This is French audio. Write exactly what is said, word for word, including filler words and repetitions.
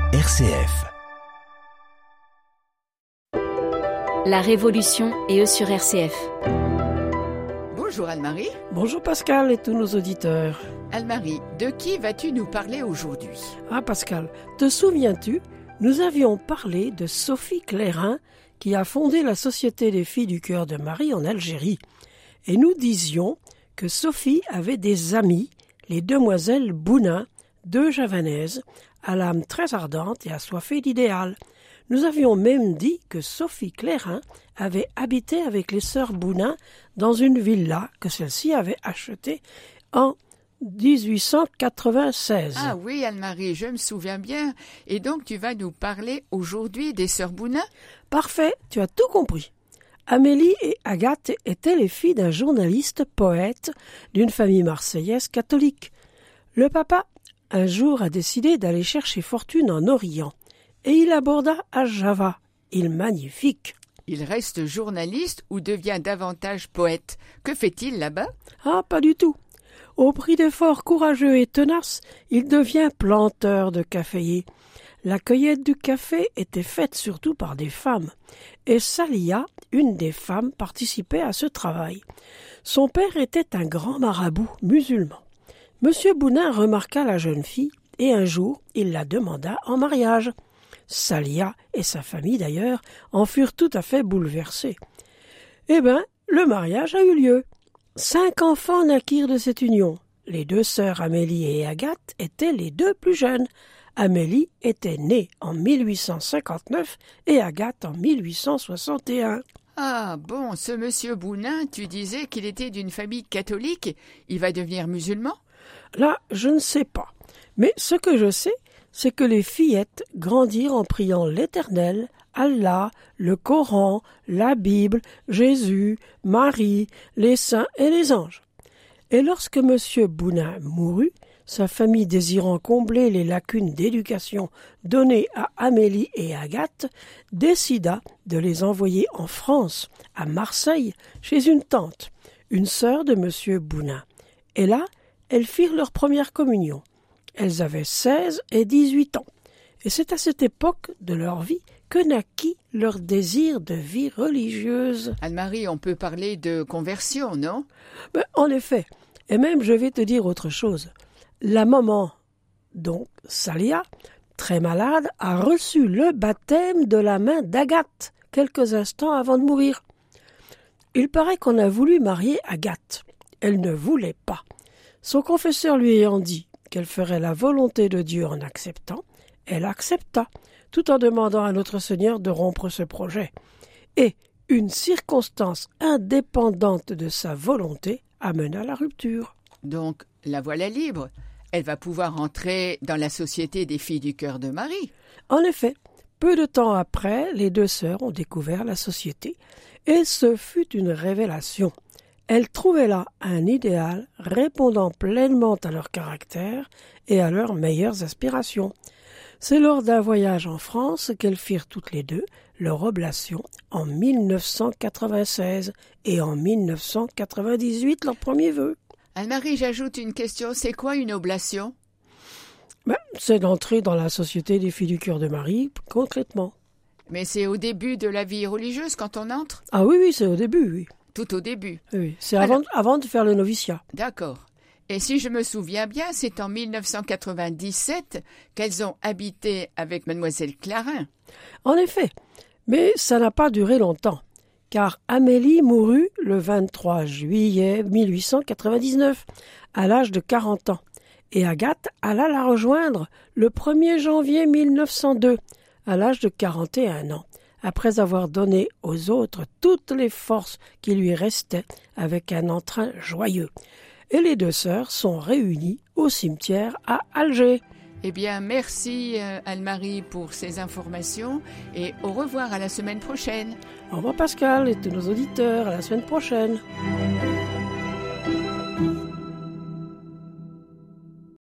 R C F. La Révolution et eux sur R C F. Bonjour Anne-Marie. Bonjour Pascal et tous nos auditeurs. Anne-Marie, de qui vas-tu nous parler aujourd'hui ? Ah Pascal, te souviens-tu, nous avions parlé de Sophie Clairin qui a fondé la Société des Filles du Cœur de Marie en Algérie. Et nous disions que Sophie avait des amies, les demoiselles Bounin, deux javanaises, à l'âme très ardente et assoiffée d'idéal. Nous avions même dit que Sophie Clairin avait habité avec les sœurs Bounin dans une villa que celle-ci avait achetée en dix-huit cent quatre-vingt-seize. Ah oui Anne-Marie, je me souviens bien. Et donc tu vas nous parler aujourd'hui des sœurs Bounin ? Parfait, tu as tout compris. Amélie et Agathe étaient les filles d'un journaliste poète d'une famille marseillaise catholique. Le papa, un jour, a décidé d'aller chercher fortune en Orient, et il aborda à Java, île magnifique. Il reste journaliste ou devient davantage poète ? Que fait-il là-bas ? Ah, pas du tout. Au prix d'efforts courageux et tenaces, il devient planteur de caféiers. La cueillette du café était faite surtout par des femmes, et Salia, une des femmes, participait à ce travail. Son père était un grand marabout musulman. Monsieur Bounin remarqua la jeune fille, et un jour, il la demanda en mariage. Salia, et sa famille d'ailleurs, en furent tout à fait bouleversés. Eh bien, le mariage a eu lieu. Cinq enfants naquirent de cette union. Les deux sœurs Amélie et Agathe étaient les deux plus jeunes. Amélie était née en mille huit cent cinquante-neuf et Agathe en mille huit cent soixante et un. Ah bon, ce monsieur Bounin, tu disais qu'il était d'une famille catholique. Il va devenir musulman ? Là, je ne sais pas. Mais ce que je sais, c'est que les fillettes grandirent en priant l'Éternel, Allah, le Coran, la Bible, Jésus, Marie, les saints et les anges. Et lorsque M. Bounin mourut, sa famille désirant combler les lacunes d'éducation données à Amélie et Agathe, décida de les envoyer en France, à Marseille, chez une tante, une sœur de M. Bounin. Et là, elles firent leur première communion. Elles avaient seize et dix-huit ans. Et c'est à cette époque de leur vie que naquit leur désir de vie religieuse. Anne-Marie, on peut parler de conversion, non ? Ben, en effet. Et même, je vais te dire autre chose. La maman, donc Salia, très malade, a reçu le baptême de la main d'Agathe quelques instants avant de mourir. Il paraît qu'on a voulu marier Agathe. Elle ne voulait pas. Son confesseur lui ayant dit qu'elle ferait la volonté de Dieu en acceptant, elle accepta, tout en demandant à notre Seigneur de rompre ce projet. Et une circonstance indépendante de sa volonté amena la rupture. Donc, la voilà libre. Elle va pouvoir entrer dans la Société des Filles du Cœur de Marie. En effet, peu de temps après, les deux sœurs ont découvert la société, et ce fut une révélation. Elles trouvaient là un idéal répondant pleinement à leur caractère et à leurs meilleures aspirations. C'est lors d'un voyage en France qu'elles firent toutes les deux leur oblation en mille neuf cent quatre-vingt-seize et en mille neuf cent quatre-vingt-dix-huit leur premier vœu. Anne-Marie, j'ajoute une question. C'est quoi une oblation ? Ben, c'est d'entrer dans la Société des Filles du Cœur de Marie, concrètement. Mais c'est au début de la vie religieuse quand on entre ? Ah oui, oui, c'est au début, oui. Tout au début. Oui, c'est avant, Alors, avant de faire le noviciat. D'accord. Et si je me souviens bien, c'est en mille neuf cent quatre-vingt-dix-sept qu'elles ont habité avec mademoiselle Clairin. En effet, mais ça n'a pas duré longtemps, car Amélie mourut le vingt-trois juillet mille huit cent quatre-vingt-dix-neuf, à l'âge de quarante ans, et Agathe alla la rejoindre le premier janvier mille neuf cent deux, à l'âge de quarante et un ans. Après avoir donné aux autres toutes les forces qui lui restaient avec un entrain joyeux. Et les deux sœurs sont réunies au cimetière à Alger. Eh bien, merci Anne-Marie pour ces informations et au revoir à la semaine prochaine. Au revoir Pascal et tous nos auditeurs, à la semaine prochaine.